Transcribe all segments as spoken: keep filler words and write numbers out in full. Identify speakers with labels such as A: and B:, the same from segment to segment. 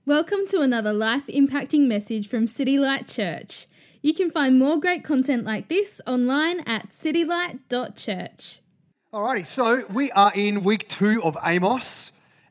A: Welcome to another life-impacting message from City Light Church. You can find more great content like this online at citylight dot church.
B: Alrighty, so we are in week two of Amos,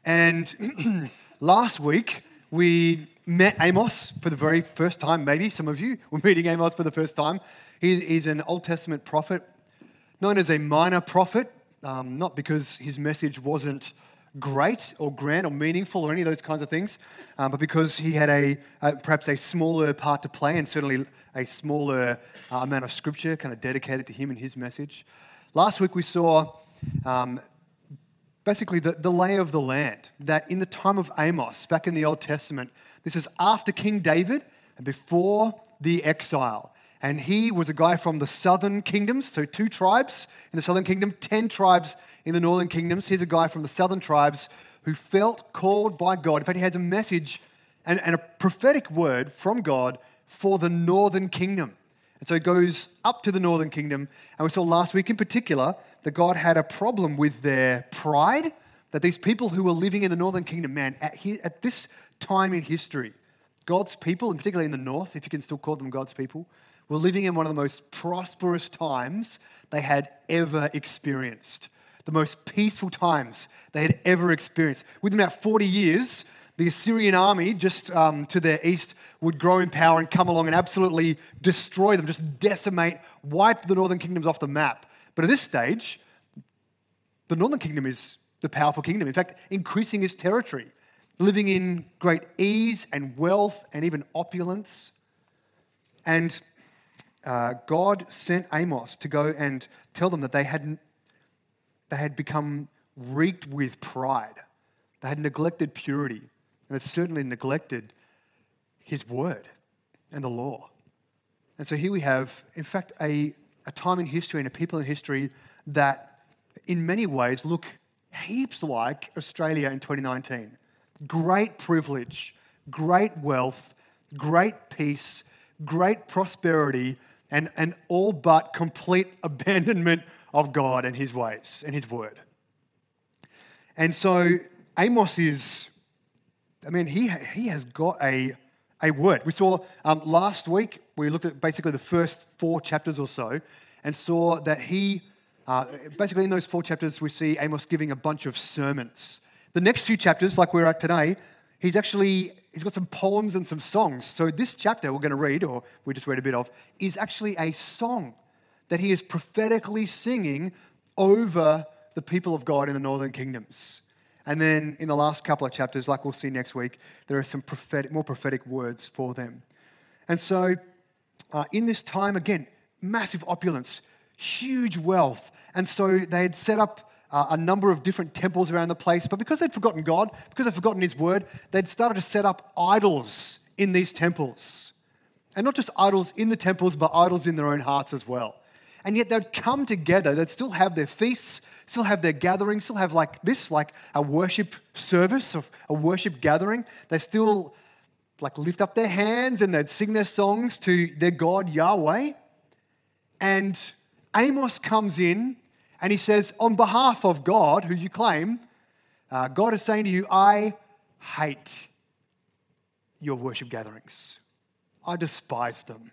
B: and last week we met Amos for the very first time. Maybe some of you were meeting Amos for the first time. He, he's an Old Testament prophet, known as a minor prophet, um, not because his message wasn't great or grand or meaningful or any of those kinds of things, um, but because he had a, a perhaps a smaller part to play and certainly a smaller uh, amount of scripture kind of dedicated to him and his message. Last week we saw um, basically the, the lay of the land, that in the time of Amos, back in the Old Testament, this is after King David and before the exile. And he was a guy from the southern kingdoms, so two tribes in the southern kingdom, ten tribes in the northern kingdoms. Here's a guy from the southern tribes who felt called by God. In fact, he has a message and, and a prophetic word from God for the northern kingdom. And so he goes up to the northern kingdom, and we saw last week in particular that God had a problem with their pride, that these people who were living in the northern kingdom, man, at, he, at this time in history, God's people, and particularly in the north, if you can still call them God's people, were living in one of the most prosperous times they had ever experienced. The most peaceful times they had ever experienced. Within about forty years, the Assyrian army just um, to their east would grow in power and come along and absolutely destroy them, just decimate, wipe the northern kingdoms off the map. But at this stage, the northern kingdom is the powerful kingdom. In fact, increasing its territory, living in great ease and wealth and even opulence. And uh, God sent Amos to go and tell them that they hadn't They had become reeked with pride. They had neglected purity, and had certainly neglected his word and the law. And so here we have, in fact, a, a time in history and a people in history that in many ways look heaps like Australia in twenty nineteen. Great privilege, great wealth, great peace, great prosperity, and, and all but complete abandonment of God and his ways and his word. And so Amos is, I mean, he he has got a, a word. We saw um, last week, we looked at basically the first four chapters or so and saw that he, uh, basically in those four chapters, we see Amos giving a bunch of sermons. The next few chapters, like we're at today, he's actually, he's got some poems and some songs. So this chapter we're going to read, or we just read a bit of, is actually a song that he is prophetically singing over the people of God in the northern kingdoms. And then in the last couple of chapters, like we'll see next week, there are some prophetic, more prophetic words for them. And so uh, in this time, again, massive opulence, huge wealth. And so they had set up uh, a number of different temples around the place. But because they'd forgotten God, because they'd forgotten his word, they'd started to set up idols in these temples. And not just idols in the temples, but idols in their own hearts as well. And yet they'd come together, they'd still have their feasts, still have their gatherings, still have like this, like a worship service, of a worship gathering. They still like lift up their hands and they'd sing their songs to their God, Yahweh. And Amos comes in and he says, on behalf of God, who you claim, uh, God is saying to you, I hate your worship gatherings. I despise them.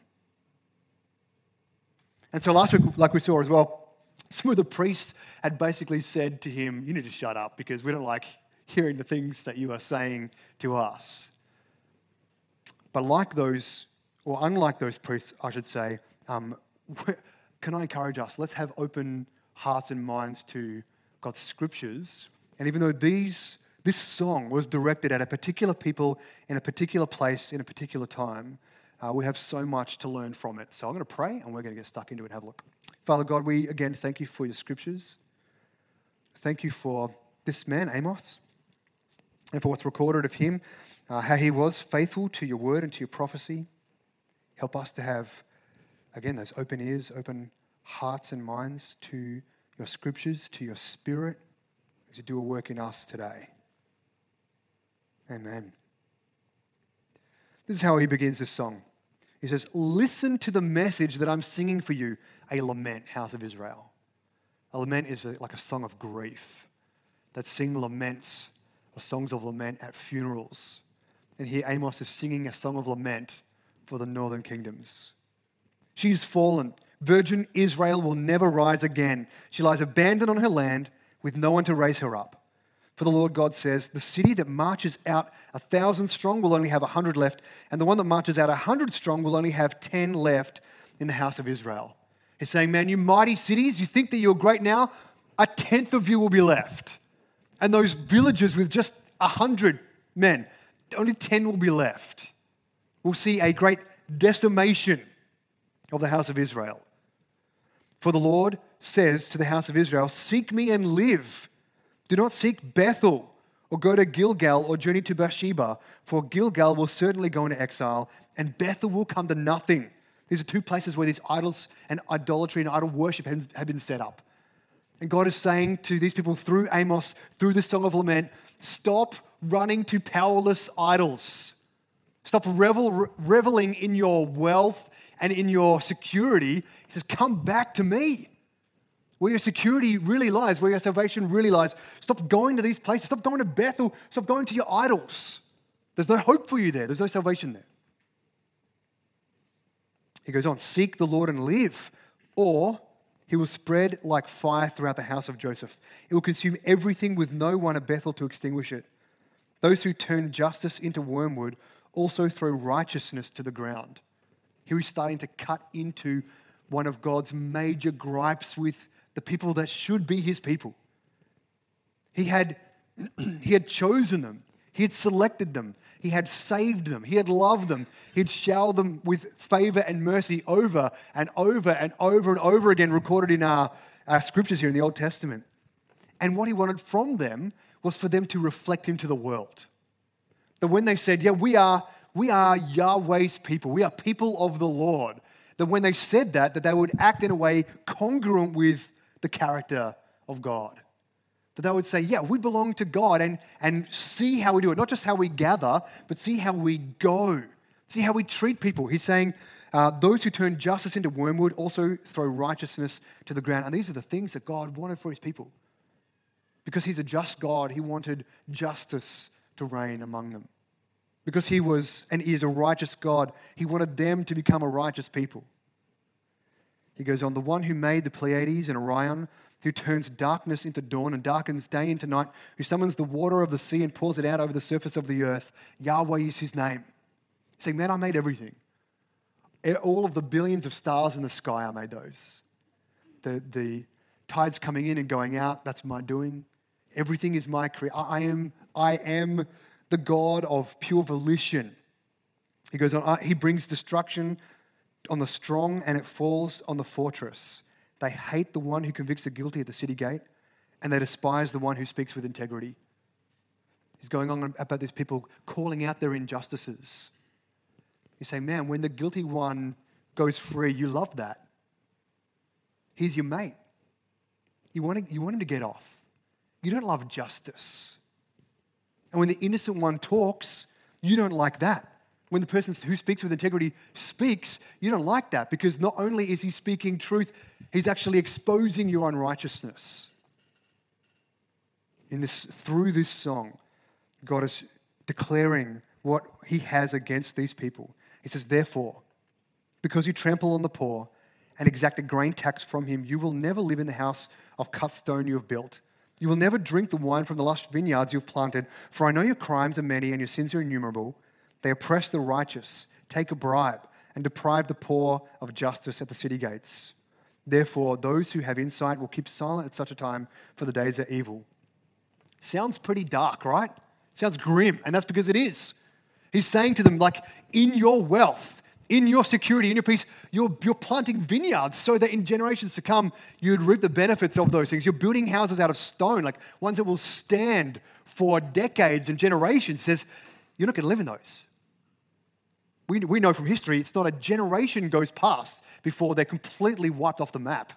B: And so last week, like we saw as well, some of the priests had basically said to him, you need to shut up because we don't like hearing the things that you are saying to us. But like those, or unlike those priests, I should say, um, can I encourage us? Let's have open hearts and minds to God's scriptures. And even though these this song was directed at a particular people in a particular place in a particular time, Uh, we have so much to learn from it. So I'm going to pray and we're going to get stuck into it and have a look. Father God, we again thank you for your scriptures. Thank you for this man, Amos, and for what's recorded of him, uh, how he was faithful to your word and to your prophecy. Help us to have, again, those open ears, open hearts and minds to your scriptures, to your spirit, as you do a work in us today. Amen. This is how he begins this song. He says, listen to the message that I'm singing for you, a lament, house of Israel. A lament is a, like a song of grief that sing laments or songs of lament at funerals. And here Amos is singing a song of lament for the northern kingdoms. She's fallen. Virgin Israel will never rise again. She lies abandoned on her land with no one to raise her up. For the Lord God says, the city that marches out a thousand strong will only have a hundred left, and the one that marches out a hundred strong will only have ten left in the house of Israel. He's saying, man, you mighty cities, you think that you're great now? A tenth of you will be left. And those villages with just a hundred men, only ten will be left. We'll see a great decimation of the house of Israel. For the Lord says to the house of Israel, seek me and live. Do not seek Bethel or go to Gilgal or journey to Beersheba, for Gilgal will certainly go into exile and Bethel will come to nothing. These are two places where these idols and idolatry and idol worship have been set up. And God is saying to these people through Amos, through the Song of Lament, stop running to powerless idols. Stop revel, reveling in your wealth and in your security. He says, come back to me. Where your security really lies, where your salvation really lies. Stop going to these places. Stop going to Bethel. Stop going to your idols. There's no hope for you there. There's no salvation there. He goes on, seek the Lord and live, or he will spread like fire throughout the house of Joseph. It will consume everything with no one at Bethel to extinguish it. Those who turn justice into wormwood also throw righteousness to the ground. Here he's starting to cut into one of God's major gripes with the people that should be his people. He had, he had chosen them. He had selected them. He had saved them. He had loved them. He had showered them with favor and mercy over and over and over and over again, recorded in our, our scriptures here in the Old Testament. And what he wanted from them was for them to reflect him to the world. That when they said, yeah, we are, we are Yahweh's people. We are people of the Lord. That when they said that, that they would act in a way congruent with the character of God. That they would say, yeah, we belong to God, and, and see how we do it. Not just how we gather, but see how we go. See how we treat people. He's saying, uh, those who turn justice into wormwood also throw righteousness to the ground. And these are the things that God wanted for his people. Because he's a just God, he wanted justice to reign among them. Because he was, and he is a righteous God, he wanted them to become a righteous people. He goes on, the one who made the Pleiades and Orion, who turns darkness into dawn and darkens day into night, who summons the water of the sea and pours it out over the surface of the earth. Yahweh is his name. He's saying, man, I made everything. All of the billions of stars in the sky, I made those. The, the tides coming in and going out, that's my doing. Everything is my creation. I am, I am the God of pure volition. He goes on, he brings destruction on the strong and it falls on the fortress. They hate the one who convicts the guilty at the city gate, and they despise the one who speaks with integrity. He's going on about these people calling out their injustices. He's saying, man, when the guilty one goes free, you love that. He's your mate. You want, to, you want him to get off. You don't love justice. And when the innocent one talks, you don't like that. When the person who speaks with integrity speaks, you don't like that, because not only is he speaking truth, he's actually exposing your unrighteousness. In this, through this song, God is declaring what he has against these people. He says, therefore, because you trample on the poor and exact a grain tax from him, you will never live in the house of cut stone you have built. You will never drink the wine from the lush vineyards you have planted, for I know your crimes are many and your sins are innumerable. They oppress the righteous, take a bribe, and deprive the poor of justice at the city gates. Therefore, those who have insight will keep silent at such a time, for the days are evil. Sounds pretty dark, right? Sounds grim, and that's because it is. He's saying to them, like, in your wealth, in your security, in your peace, you're, you're planting vineyards so that in generations to come, you'd reap the benefits of those things. You're building houses out of stone, like ones that will stand for decades and generations. He says, you're not going to live in those. We, we know from history, it's not a generation goes past before they're completely wiped off the map.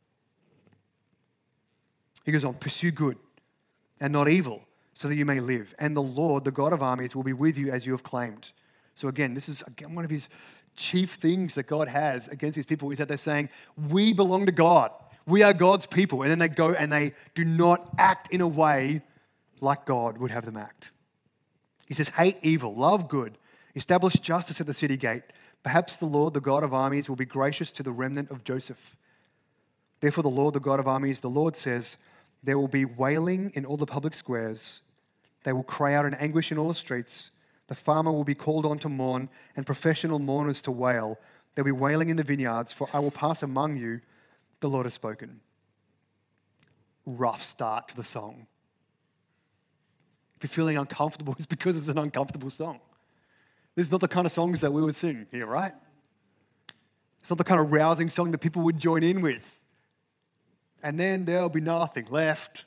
B: He goes on, pursue good and not evil, so that you may live. And the Lord, the God of armies, will be with you as you have claimed. So again, this is again one of his chief things that God has against his people, is that they're saying, we belong to God. We are God's people. And then they go and they do not act in a way like God would have them act. He says, hate evil, love good, establish justice at the city gate. Perhaps the Lord, the God of armies, will be gracious to the remnant of Joseph. Therefore, the Lord, the God of armies, the Lord says, there will be wailing in all the public squares. They will cry out in anguish in all the streets. The farmer will be called on to mourn, and professional mourners to wail. There will be wailing in the vineyards, for I will pass among you. The Lord has spoken. Rough start to the song. If you're feeling uncomfortable, it's because it's an uncomfortable song. This is not the kind of songs that we would sing here, right? It's not the kind of rousing song that people would join in with. And then there'll be nothing left.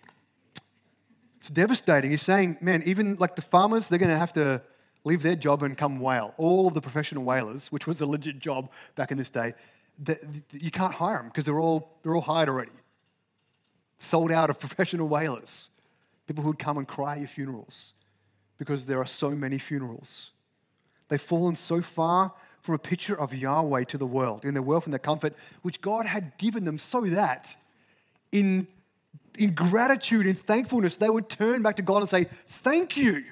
B: It's devastating. He's saying, man, even like the farmers, they're going to have to leave their job and come wail. All of the professional wailers, which was a legit job back in this day, that you can't hire them because they're all they're all hired already. Sold out of professional wailers. People who would come and cry at your funerals because there are so many funerals. They've fallen so far from a picture of Yahweh to the world, in their wealth and their comfort, which God had given them so that in, in gratitude and thankfulness, they would turn back to God and say, thank you.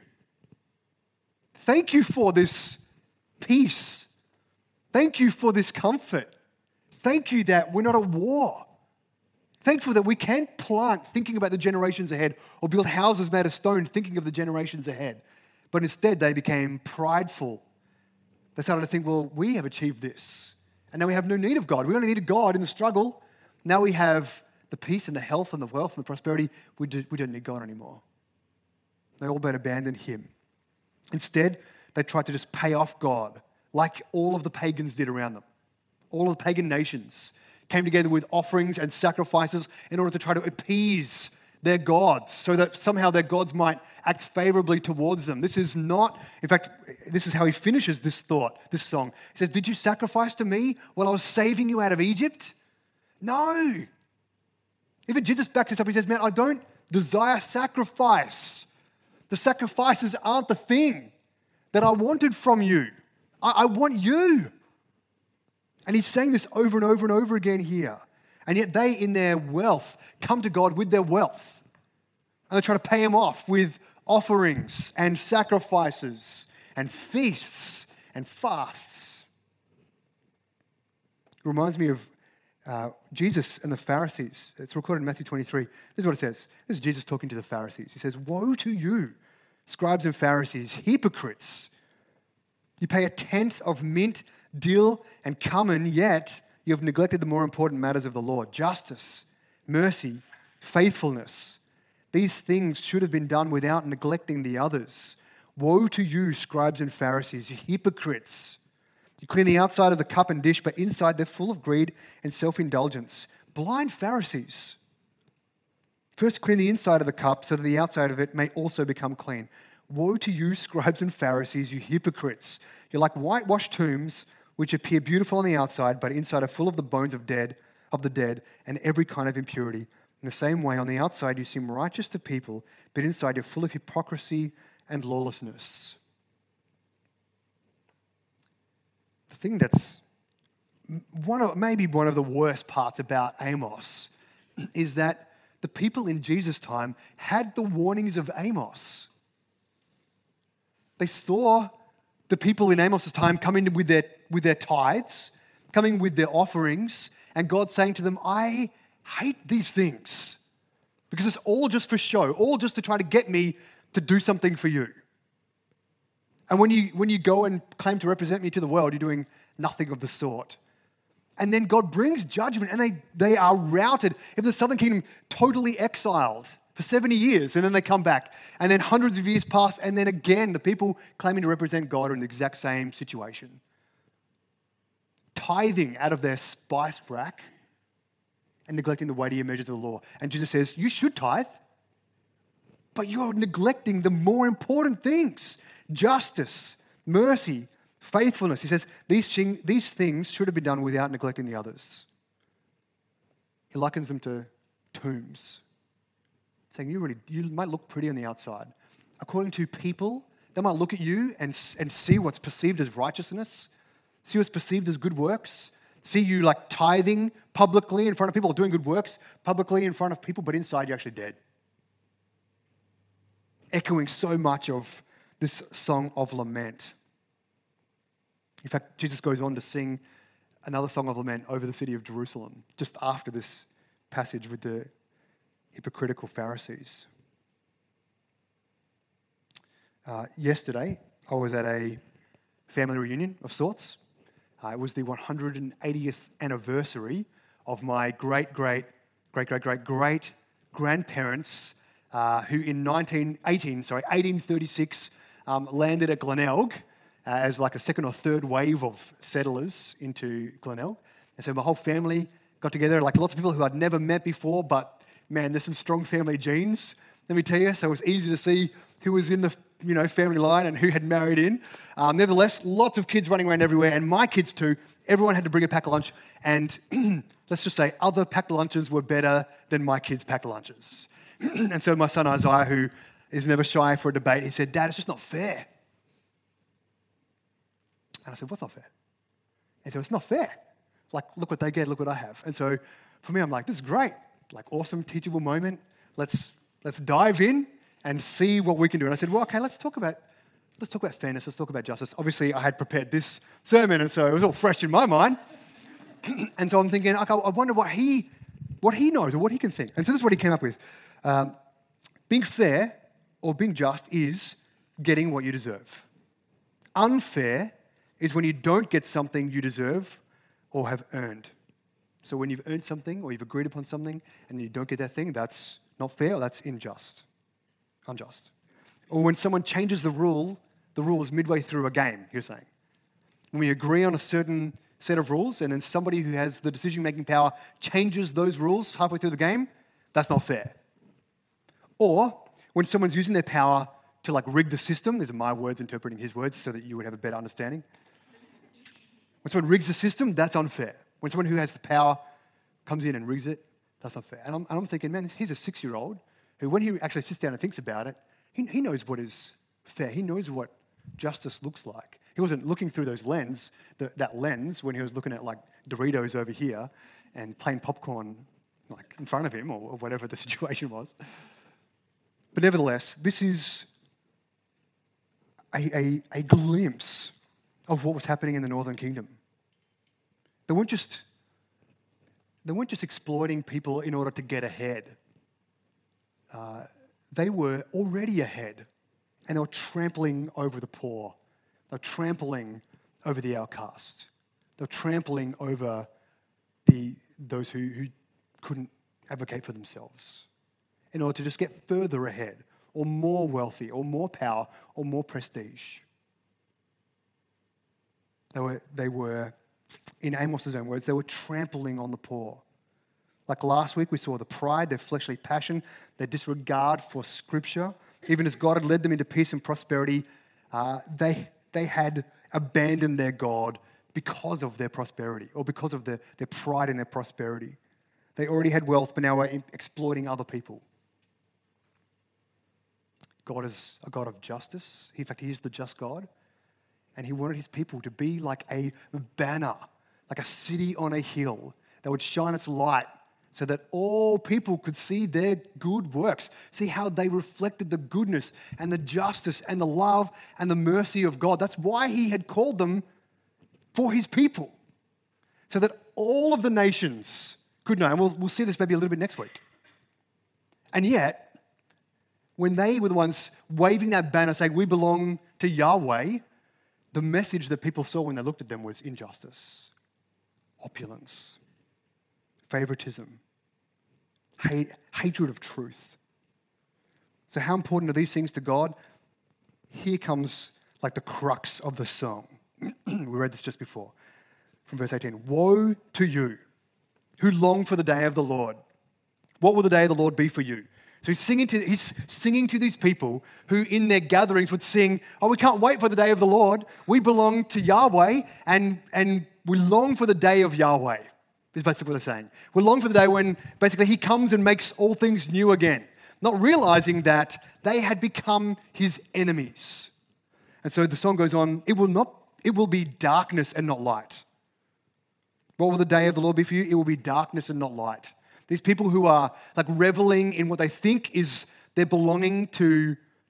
B: Thank you for this peace. Thank you for this comfort. Thank you that we're not at war. Thankful that we can plant thinking about the generations ahead or build houses made of stone thinking of the generations ahead. But instead, they became prideful. They started to think, well, we have achieved this. And now we have no need of God. We only needed God in the struggle. Now we have the peace and the health and the wealth and the prosperity. We, do, we don't need God anymore. They all but abandoned him. Instead, they tried to just pay off God like all of the pagans did around them. All of the pagan nations came together with offerings and sacrifices in order to try to appease their gods so that somehow their gods might act favorably towards them. This is not, in fact, this is how he finishes this thought, this song. He says, did you sacrifice to me while I was saving you out of Egypt? No. Even Jesus backs this up. He says, man, I don't desire sacrifice. The sacrifices aren't the thing that I wanted from you. I, I want you. And he's saying this over and over and over again here. And yet they, in their wealth, come to God with their wealth. And they try to pay him off with offerings and sacrifices and feasts and fasts. It reminds me of uh, Jesus and the Pharisees. It's recorded in Matthew twenty-three. This is what it says. This is Jesus talking to the Pharisees. He says, woe to you, scribes and Pharisees, hypocrites. You pay a tenth of mint, dill, and cumin, yet you have neglected the more important matters of the law, justice, mercy, faithfulness. These things should have been done without neglecting the others. Woe to you, scribes and Pharisees, you hypocrites. You clean the outside of the cup and dish, but inside they're full of greed and self-indulgence. Blind Pharisees. First clean the inside of the cup so that the outside of it may also become clean. Woe to you, scribes and Pharisees, you hypocrites. You're like whitewashed tombs, which appear beautiful on the outside, but inside are full of the bones of dead, of the dead, and every kind of impurity. In the same way, on the outside you seem righteous to people, but inside you're full of hypocrisy and lawlessness. The thing that's one of, maybe one of the worst parts about Amos is that the people in Jesus' time had the warnings of Amos. They saw the people in Amos' time coming with their, with their tithes, coming with their offerings, and God saying to them, I hate these things because it's all just for show, all just to try to get me to do something for you. And when you, when you go and claim to represent me to the world, you're doing nothing of the sort. And then God brings judgment and they, they are routed. If the southern kingdom totally exiled for seventy years, and then they come back, and then hundreds of years pass, and then again, the people claiming to represent God are in the exact same situation. Tithing out of their spice rack and neglecting the weightier measures of the law. And Jesus says, you should tithe, but you're neglecting the more important things. Justice, mercy, faithfulness. He says, these, thing, these things should have been done without neglecting the others. He likens them to tombs. Saying you really, you might look pretty on the outside. According to people, they might look at you and, and see what's perceived as righteousness, see what's perceived as good works, see you like tithing publicly in front of people, or doing good works publicly in front of people, but inside you're actually dead. Echoing so much of this song of lament. In fact, Jesus goes on to sing another song of lament over the city of Jerusalem, just after this passage with the hypocritical Pharisees. Uh, yesterday, I was at a family reunion of sorts. Uh, it was the one hundred eightieth anniversary of my great, great, great, great, great, great grandparents, uh, who in nineteen eighteen, sorry, eighteen thirty-six, um, landed at Glenelg uh, as like a second or third wave of settlers into Glenelg. And so my whole family got together, like lots of people who I'd never met before, but man, there's some strong family genes, let me tell you. So it was easy to see who was in the you know family line and who had married in. Um, nevertheless, lots of kids running around everywhere, and my kids too. Everyone had to bring a pack of lunch, and let's just say other packed lunches were better than my kids' packed lunches. And so my son Isaiah, who is never shy for a debate, he said, "Dad, it's just not fair." And I said, "What's not fair?" He said, "It's not fair. Like, look what they get, look what I have." And so for me, I'm like, this is great. Like, awesome, teachable moment. Let's let's dive in and see what we can do. And I said, well, okay, let's talk about let's talk about fairness. Let's talk about justice. Obviously, I had prepared this sermon, and so it was all fresh in my mind. And so I'm thinking, okay, I wonder what he what he knows or what he can think. And so this is what he came up with. Um, being fair or being just is getting what you deserve. Unfair is when you don't get something you deserve or have earned. So when you've earned something or you've agreed upon something and you don't get that thing, that's not fair or that's unjust. Unjust. Or when someone changes the rule, the rules midway through a game, you're saying. When we agree on a certain set of rules and then somebody who has the decision-making power changes those rules halfway through the game, that's not fair. Or when someone's using their power to like rig the system, these are my words interpreting his words so that you would have a better understanding. When someone rigs the system, that's unfair. When someone who has the power comes in and rigs it, that's not fair. And I'm, and I'm thinking, man, he's a six-year-old who, when he actually sits down and thinks about it, he, he knows what is fair. He knows what justice looks like. He wasn't looking through those lens, the, that lens, when he was looking at like Doritos over here and plain popcorn like in front of him, or, or whatever the situation was. But nevertheless, this is a, a, a glimpse of what was happening in the Northern Kingdom. They weren't just they weren't just exploiting people in order to get ahead. Uh, they were already ahead, and they were trampling over the poor. They were trampling over the outcast. They were trampling over the those who, who couldn't advocate for themselves in order to just get further ahead, or more wealthy, or more power, or more prestige. They were, they were, in Amos's own words, they were trampling on the poor. Like last week, we saw the pride, their fleshly passion, their disregard for Scripture. Even as God had led them into peace and prosperity, uh, they, they had abandoned their God because of their prosperity, or because of their, their pride in their prosperity. They already had wealth, but now were exploiting other people. God is a God of justice. In fact, He is the just God. And He wanted His people to be like a banner, like a city on a hill that would shine its light so that all people could see their good works, see how they reflected the goodness and the justice and the love and the mercy of God. That's why He had called them for His people, so that all of the nations could know. And we'll, we'll see this maybe a little bit next week. And yet, when they were the ones waving that banner saying, we belong to Yahweh, the message that people saw when they looked at them was injustice, opulence, favoritism, hate, hatred of truth. So how important are these things to God? Here comes like the crux of the song. We read this just before, from verse eighteen. Woe to you who long for the day of the Lord. What will the day of the Lord be for you? So he's singing to he's singing to these people who in their gatherings would sing, oh, we can't wait for the day of the Lord. We belong to Yahweh, and, and we long for the day of Yahweh, is basically what they're saying. We long for the day when basically He comes and makes all things new again, not realizing that they had become His enemies. And so the song goes on, it will not, it will be darkness and not light. What will the day of the Lord be for you? It will be darkness and not light. These people who are like reveling in what they think is their belonging to,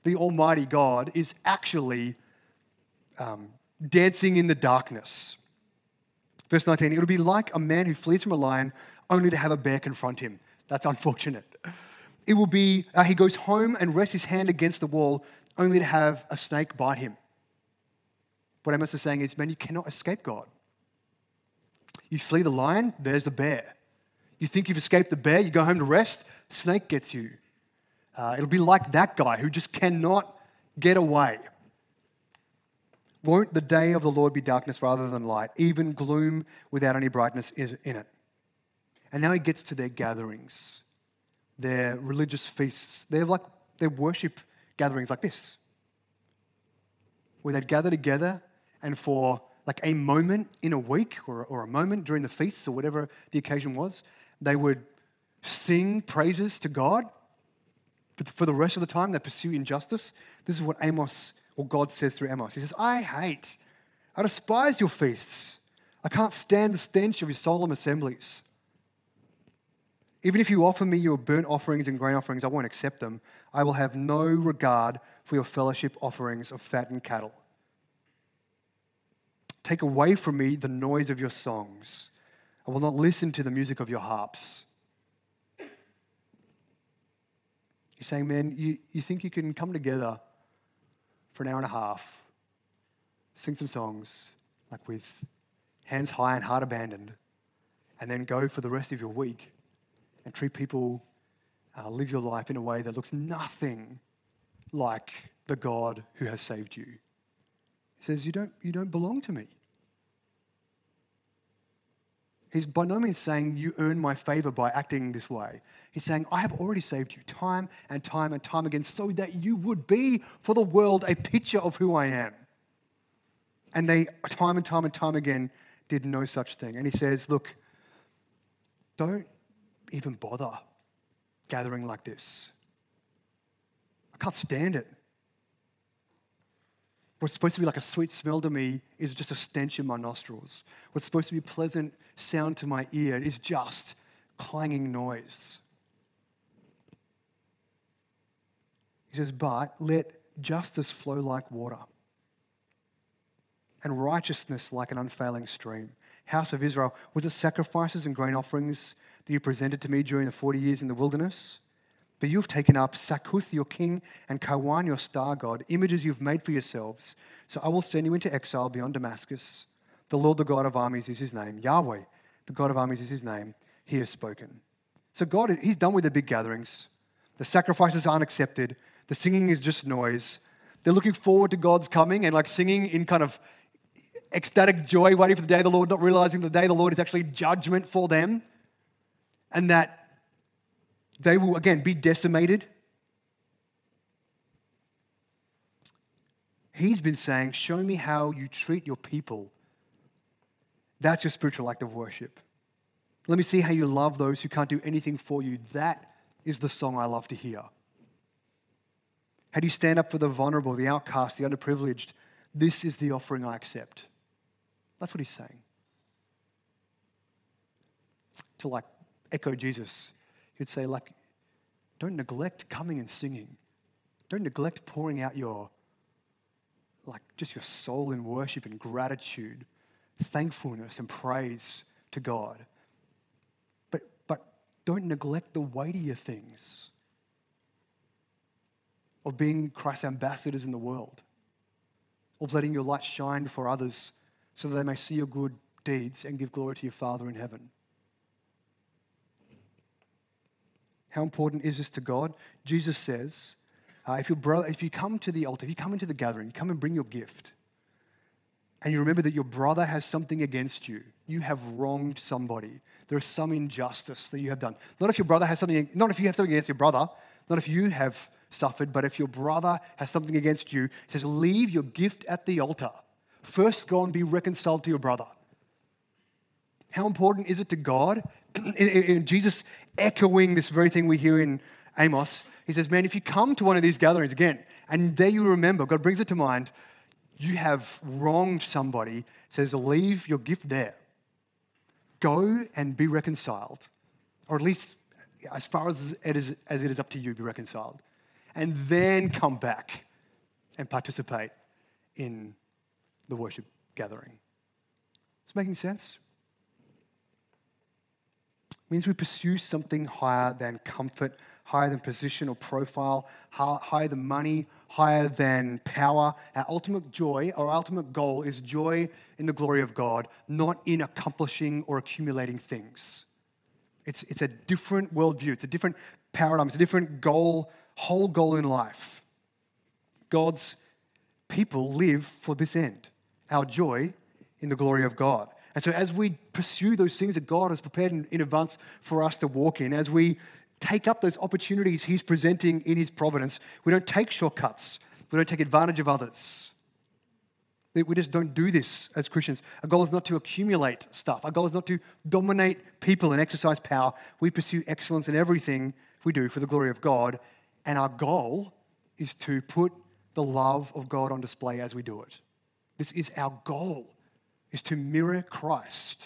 B: the Almighty God, is actually um, dancing in the darkness. Verse nineteen, it'll be like a man who flees from a lion only to have a bear confront him. That's unfortunate. It will be, uh, he goes home and rests his hand against the wall only to have a snake bite him. What Amos is saying is, man, you cannot escape God. You flee the lion, there's the bear. You think you've escaped the bear, you go home to rest, snake gets you. Uh, it'll be like that guy who just cannot get away. Won't the day of the Lord be darkness rather than light? Even gloom without any brightness is in it. And now he gets to their gatherings, their religious feasts. They're like their worship gatherings like this, where they'd gather together and for like a moment in a week or, or a moment during the feasts or whatever the occasion was, they would sing praises to God. But for the rest of the time, they pursue injustice. This is what Amos, or God says through Amos. He says, I hate, I despise your feasts. I can't stand the stench of your solemn assemblies. Even if you offer me your burnt offerings and grain offerings, I won't accept them. I will have no regard for your fellowship offerings of fattened cattle. Take away from me the noise of your songs. I will not listen to the music of your harps. You're saying, man, you, you think you can come together for an hour and a half, sing some songs, like with hands high and heart abandoned, and then go for the rest of your week and treat people, uh, live your life in a way that looks nothing like the God who has saved you. He says, you don't, you don't belong to me. He's by no means saying you earn my favor by acting this way. He's saying, I have already saved you time and time and time again so that you would be for the world a picture of who I am. And they, time and time and time again, did no such thing. And he says, look, don't even bother gathering like this. I can't stand it. What's supposed to be like a sweet smell to me is just a stench in my nostrils. What's supposed to be a pleasant sound to my ear is just clanging noise. He says, but let justice flow like water and righteousness like an unfailing stream. House of Israel, was it sacrifices and grain offerings that you presented to me during the forty years in the wilderness? But you've taken up Sakuth, your king, and Kawan, your star god, images you've made for yourselves. So I will send you into exile beyond Damascus. The Lord, the God of armies, is his name. Yahweh, the God of armies, is his name. He has spoken. So God, he's done with the big gatherings. The sacrifices aren't accepted. The singing is just noise. They're looking forward to God's coming and like singing in kind of ecstatic joy, waiting for the day of the Lord, not realizing the day of the Lord is actually judgment for them. And that they will, again, be decimated. He's been saying, show me how you treat your people. That's your spiritual act of worship. Let me see how you love those who can't do anything for you. That is the song I love to hear. How do you stand up for the vulnerable, the outcast, the underprivileged? This is the offering I accept. That's what he's saying. To like echo Jesus, he'd say, like, don't neglect coming and singing. Don't neglect pouring out your, like, just your soul in worship and gratitude, thankfulness and praise to God. But, but don't neglect the weightier things of being Christ's ambassadors in the world, of letting your light shine before others so that they may see your good deeds and give glory to your Father in heaven. How important is this to God? Jesus says, uh, if your brother, if you come to the altar, if you come into the gathering, you come and bring your gift, and you remember that your brother has something against you, you have wronged somebody. There is some injustice that you have done. Not if your brother has something, not if you have something against your brother, not if you have suffered, but if your brother has something against you, it says, leave your gift at the altar. First go and be reconciled to your brother. How important is it to God? In, in, in Jesus echoing this very thing we hear in Amos, he says, man, if you come to one of these gatherings again, and there you remember, God brings it to mind, you have wronged somebody, it says, leave your gift there. Go and be reconciled. Or at least, as far as it is, as it is up to you, be reconciled. and then come back and participate in the worship gathering. Is it making sense? It means we pursue something higher than comfort, higher than position or profile, higher than money, higher than power. Our ultimate joy, our ultimate goal is joy in the glory of God, not in accomplishing or accumulating things. It's, it's a different worldview. It's a different paradigm. It's a different goal, whole goal in life. God's people live for this end, our joy in the glory of God. And so as we pursue those things that God has prepared in, in advance for us to walk in, as we take up those opportunities He's presenting in His providence, we don't take shortcuts. We don't take advantage of others. We just don't do this as Christians. Our goal is not to accumulate stuff. Our goal is not to dominate people and exercise power. We pursue excellence in everything we do for the glory of God. And our goal is to put the love of God on display as we do it. This is our goal, is to mirror Christ.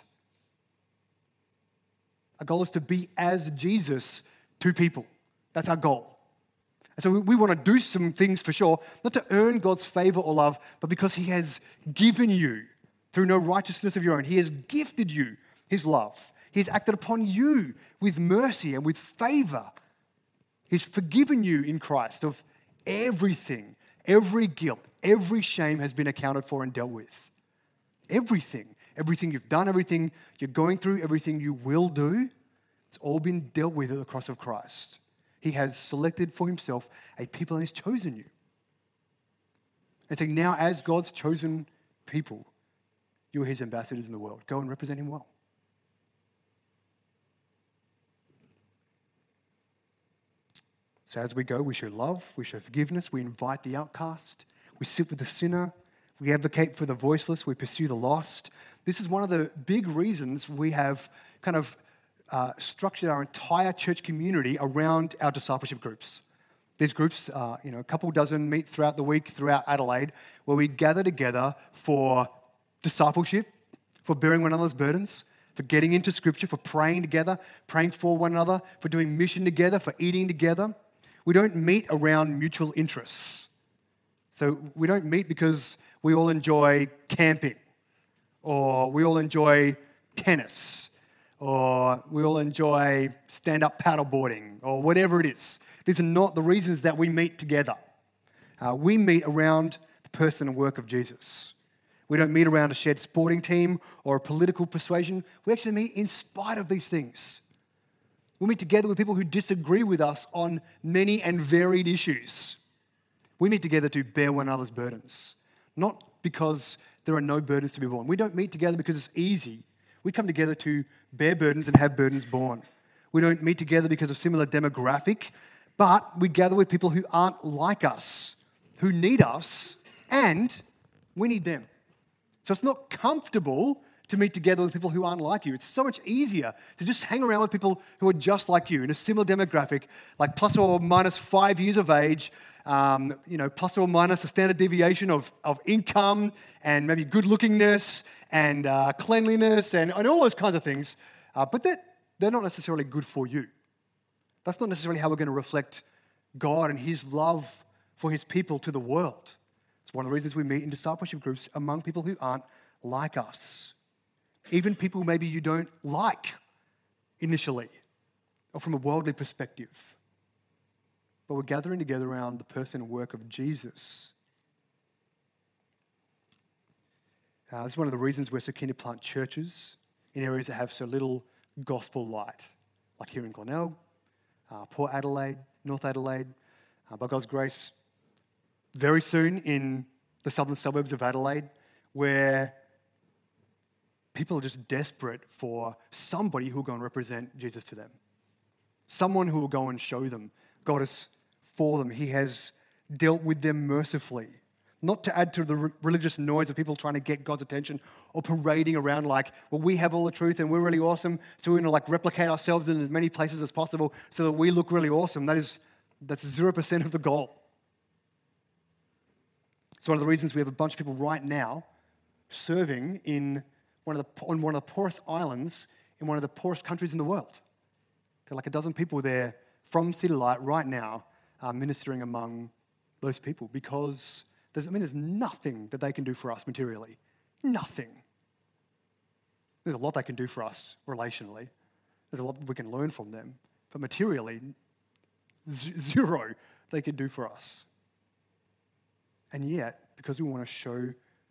B: Our goal is to be as Jesus to people. That's our goal. And so we, we want to do some things for sure, not to earn God's favor or love, but because He has given you through no righteousness of your own. He has gifted you His love. He has acted upon you with mercy and with favor. He's forgiven you in Christ of everything, every guilt, every shame has been accounted for and dealt with. Everything, everything you've done, everything you're going through, everything you will do, it's all been dealt with at the cross of Christ. He has selected for Himself a people and He's chosen you. And so now as God's chosen people, you are His ambassadors in the world. Go and represent Him well. So as we go, we show love, we show forgiveness, we invite the outcast, we sit with the sinner, we advocate for the voiceless, we pursue the lost. This is one of the big reasons we have kind of uh, structured our entire church community around our discipleship groups. These groups, uh, you know, a couple dozen meet throughout the week throughout Adelaide, where we gather together for discipleship, for bearing one another's burdens, for getting into Scripture, for praying together, praying for one another, for doing mission together, for eating together. We don't meet around mutual interests. So we don't meet because we all enjoy camping, or we all enjoy tennis, or we all enjoy stand-up paddleboarding, or whatever it is. These are not the reasons that we meet together. Uh, we meet around the person and work of Jesus. We don't meet around a shared sporting team or a political persuasion. We actually meet in spite of these things. We meet together with people who disagree with us on many and varied issues. We meet together to bear one another's burdens, not because there are no burdens to be borne. We don't meet together because it's easy. We come together to bear burdens and have burdens borne. We don't meet together because of similar demographic, but we gather with people who aren't like us, who need us, and we need them. So it's not comfortable to meet together with people who aren't like you. It's so much easier to just hang around with people who are just like you in a similar demographic, like plus or minus five years of age, um, you know, plus or minus a standard deviation of, of income and maybe good-lookingness and uh, cleanliness and, and all those kinds of things. Uh, but they're, they're not necessarily good for you. That's not necessarily how we're going to reflect God and His love for His people to the world. It's one of the reasons we meet in discipleship groups among people who aren't like us. Even people maybe you don't like initially or from a worldly perspective. But we're gathering together around the person and work of Jesus. Uh, this is one of the reasons we're so keen to plant churches in areas that have so little gospel light, like here in Glenelg, uh, Port Adelaide, North Adelaide, uh, by God's grace, very soon in the southern suburbs of Adelaide, where people are just desperate for somebody who will go and represent Jesus to them. Someone who will go and show them God is for them. He has dealt with them mercifully. Not to add to the re- religious noise of people trying to get God's attention or parading around like, well, we have all the truth and we're really awesome, so we're going to like replicate ourselves in as many places as possible so that we look really awesome. That is, that's zero percent of the goal. It's one of the reasons we have a bunch of people right now serving in one of the on one of the poorest islands in one of the poorest countries in the world. Got like a dozen people there from City Light right now uh, ministering among those people, because there's, I mean, there's nothing that they can do for us materially. Nothing. There's a lot they can do for us relationally. There's a lot we can learn from them. But materially, z- zero they can do for us. And yet, because we want to show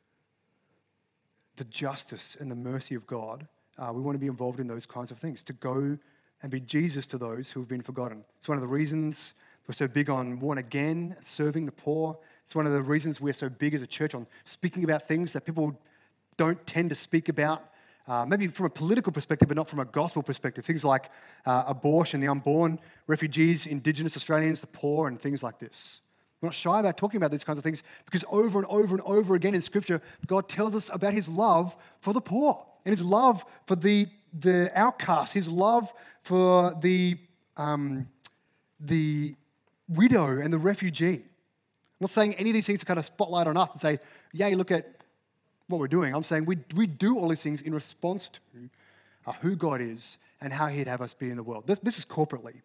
B: the justice and the mercy of God, uh, we want to be involved in those kinds of things, to go and be Jesus to those who have been forgotten. It's one of the reasons we're so big on born again, serving the poor. It's one of the reasons we're so big as a church on speaking about things that people don't tend to speak about, uh, maybe from a political perspective, but not from a gospel perspective. Things like uh, abortion, the unborn, refugees, Indigenous Australians, the poor, and things like this. We're not shy about talking about these kinds of things, because over and over and over again in Scripture, God tells us about his love for the poor and his love for the, the outcast, his love for the, um, the widow and the refugee. I'm not saying any of these things to kind of spotlight on us and say, yay, look at what we're doing. I'm saying we, we do all these things in response to uh, who God is and how he'd have us be in the world. This, this is corporately.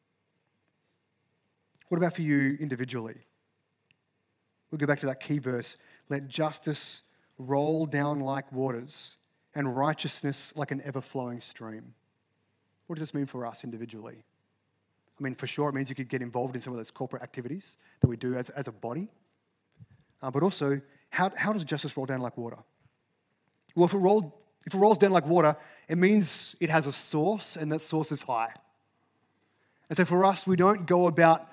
B: What about for you individually? We'll go back to that key verse. Let justice roll down like waters and righteousness like an ever-flowing stream. What does this mean for us individually? I mean, for sure, it means you could get involved in some of those corporate activities that we do as, as a body. Uh, but also, how, how does justice roll down like water? Well, if it, rolled, if it rolls down like water, it means it has a source, and that source is high. And so for us, we don't go about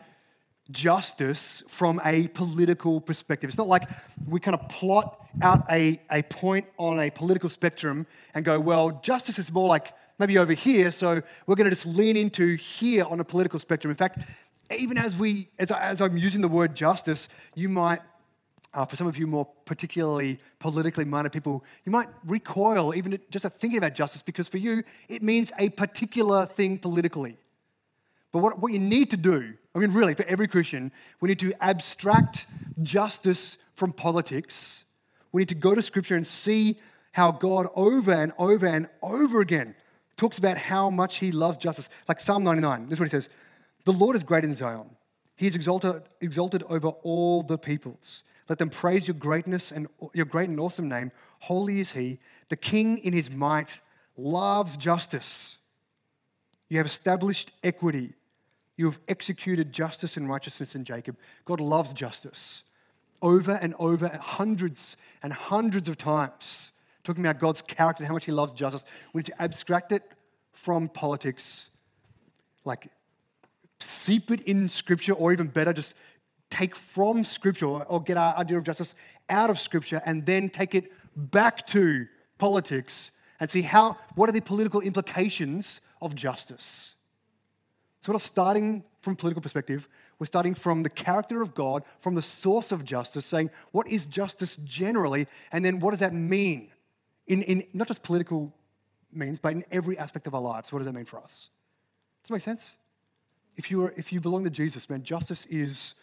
B: justice from a political perspective. It's not like we kind of plot out a, a point on a political spectrum and go, well, justice is more like maybe over here, so we're going to just lean into here on a political spectrum. In fact, even as we, as, I, as I'm using the word justice, you might, uh, for some of you more particularly politically minded people, you might recoil even just at thinking about justice, because for you, it means a particular thing politically. But what, what you need to do, I mean, really, for every Christian, we need to abstract justice from politics. We need to go to Scripture and see how God over and over and over again talks about how much he loves justice. Like Psalm ninety-nine, this is what he says. The Lord is great in Zion. He is exalted, exalted over all the peoples. Let them praise your greatness and your great and awesome name. Holy is he. The King in his might loves justice. You have established equity. You have executed justice and righteousness in Jacob. God loves justice. Over and over, hundreds and hundreds of times, talking about God's character and how much he loves justice. We need to abstract it from politics, like seep it in Scripture, or even better, just take from Scripture, or get our idea of justice out of Scripture, and then take it back to politics and see how, what are the political implications of justice. So we're not starting from a political perspective. We're starting from the character of God, from the source of justice, saying, what is justice generally? And then what does that mean? In, in not just political means, but in every aspect of our lives. What does that mean for us? Does that make sense? If you are, if you belong to Jesus, man, justice is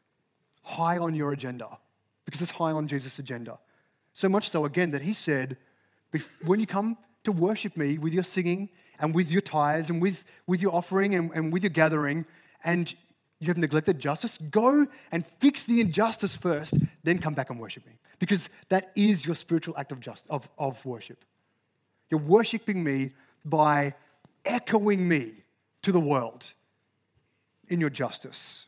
B: high on your agenda, because it's high on Jesus' agenda. So much so, again, that he said, when you come to worship me with your singing and with your tithes and with, with your offering and, and with your gathering, and you have neglected justice, go and fix the injustice first, then come back and worship me. Because that is your spiritual act of just of, of worship. You're worshiping me by echoing me to the world in your justice.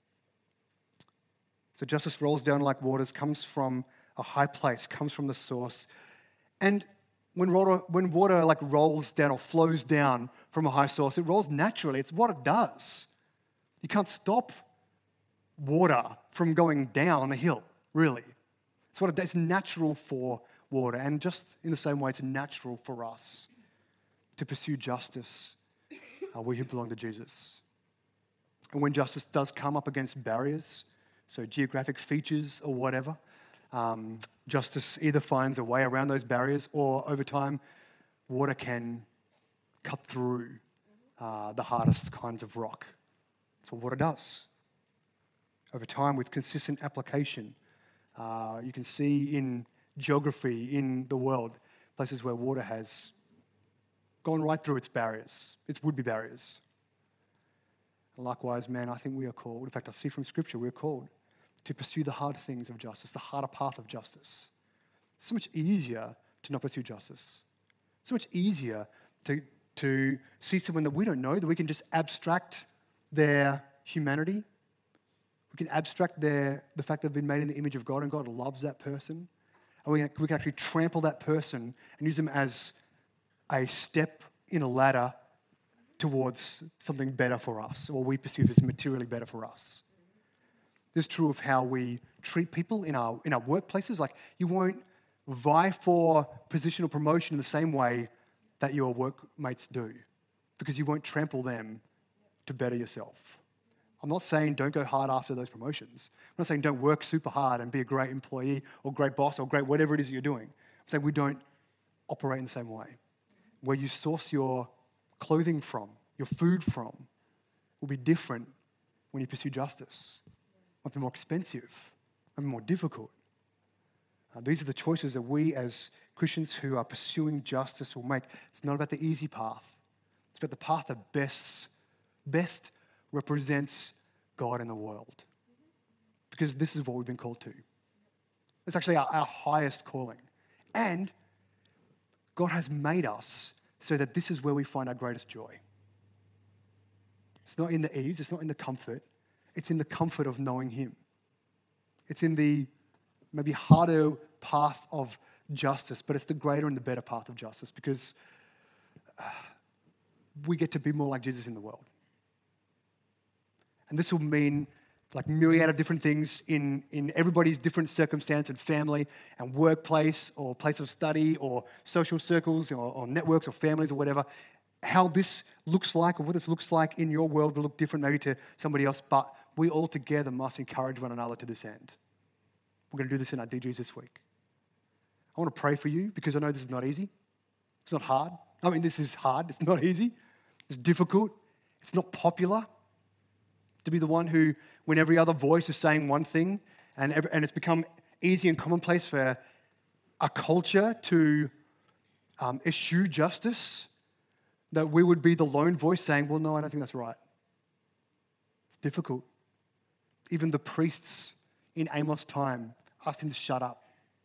B: So justice rolls down like waters, comes from a high place, comes from the source. And When water, when water like rolls down or flows down from a high source, it rolls naturally. It's what it does. You can't stop water from going down a hill, really. It's what it does. It's natural for water. And just in the same way, it's natural for us to pursue justice, uh, we who belong to Jesus. And when justice does come up against barriers, so geographic features or whatever, Um, justice either finds a way around those barriers, or over time, water can cut through uh, the hardest kinds of rock. That's what water does. Over time, with consistent application, uh, you can see in geography in the world, places where water has gone right through its barriers, its would-be barriers. And likewise, man, I think we are called, in fact, I see from Scripture, we're called to pursue the hard things of justice, the harder path of justice. It's so much easier to not pursue justice. So much easier to, to see someone that we don't know, that we can just abstract their humanity. We can abstract their, the fact they've been made in the image of God and God loves that person. And we can, we can actually trample that person and use them as a step in a ladder towards something better for us, or we perceive as materially better for us. This is true of how we treat people in our in our workplaces. Like, you won't vie for position or promotion in the same way that your workmates do, because you won't trample them to better yourself. I'm not saying don't go hard after those promotions. I'm not saying don't work super hard and be a great employee or great boss or great whatever it is that you're doing. I'm saying we don't operate in the same way. Where you source your clothing from, your food from, will be different when you pursue justice. It might be more expensive, might be more difficult. Uh, these are the choices that we as Christians who are pursuing justice will make. It's not about the easy path. It's about the path that best, best represents God in the world. Because this is what we've been called to. It's actually our, our highest calling. And God has made us so that this is where we find our greatest joy. It's not in the ease, it's not in the comfort, it's in the comfort of knowing Him. It's in the maybe harder path of justice, but it's the greater and the better path of justice, because uh, we get to be more like Jesus in the world. And this will mean like myriad of different things in, in everybody's different circumstance and family and workplace or place of study or social circles or, or networks or families or whatever. How this looks like or what this looks like in your world will look different maybe to somebody else, but we all together must encourage one another to this end. We're going to do this in our D Gs this week. I want to pray for you because I know this is not easy. It's not hard. I mean, this is hard. It's not easy. It's difficult. It's not popular. To be the one who, when every other voice is saying one thing, and every, and it's become easy and commonplace for a culture to um, eschew justice, that we would be the lone voice saying, well, no, I don't think that's right. It's difficult. Even the priests in Amos' time asked him to shut up.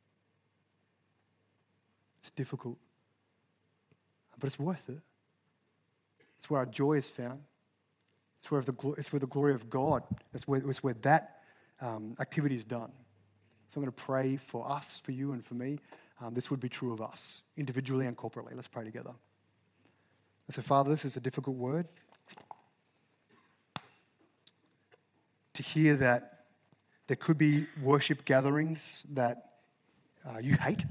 B: It's difficult. But it's worth it. It's where our joy is found. It's where the, it's where the glory of God, it's where, it's where that um, activity is done. So I'm going to pray for us, for you, and for me. Um, this would be true of us, individually and corporately. Let's pray together. And so, Father, this is a difficult word. To hear that there could be worship gatherings that uh, you hate.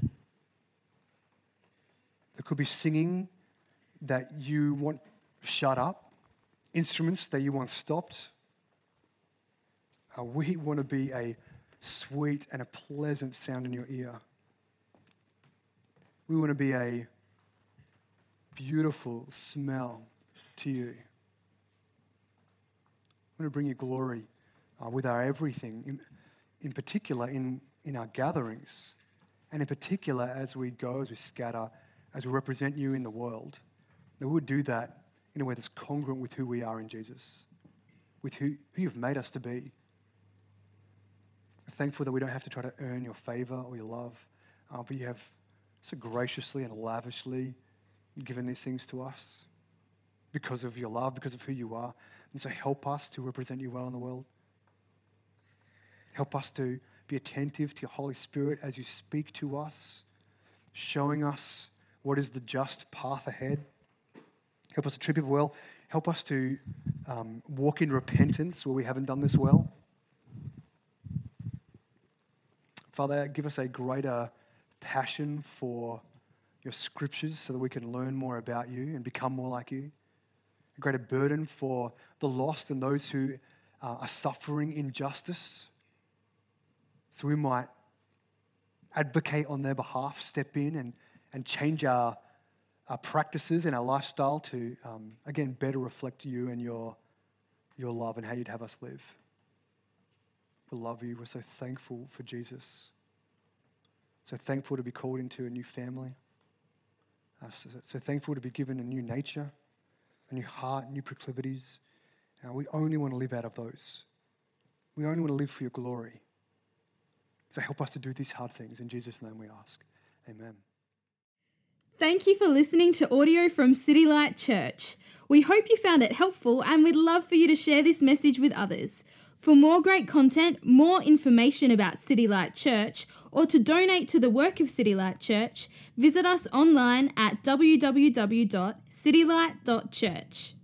B: There could be singing that you want shut up. Instruments that you want stopped. Uh, we want to be a sweet and a pleasant sound in your ear. We want to be a beautiful smell to you. We want to bring you glory uh, with our everything, in, in particular in, in our gatherings, and in particular as we go, as we scatter, as we represent you in the world, that we would do that in a way that's congruent with who we are in Jesus, with who, who you've made us to be. I'm thankful that we don't have to try to earn your favor or your love, uh, but you have so graciously and lavishly given these things to us because of your love, because of who you are. And so help us to represent you well in the world. Help us to be attentive to your Holy Spirit as you speak to us, showing us what is the just path ahead. Help us to treat people well. Help us to um, walk in repentance where we haven't done this well. Father, give us a greater passion for your scriptures so that we can learn more about you and become more like you. A greater burden for the lost and those who uh, are suffering injustice, so we might advocate on their behalf, step in and, and change our our practices and our lifestyle to, um, again, better reflect you and your, your love and how you'd have us live. We love you. We're so thankful for Jesus. So thankful to be called into a new family. Uh, so, so thankful to be given a new nature, a new heart, new proclivities, And we only want to live out of those. We only want to live for your glory. So help us to do these hard things. In Jesus' name we ask. Amen.
A: Thank you for listening to audio from City Light Church. We hope you found it helpful and we'd love for you to share this message with others. For more great content, more information about City Light Church, or to donate to the work of City Light Church, visit us online at w w w dot city light dot church.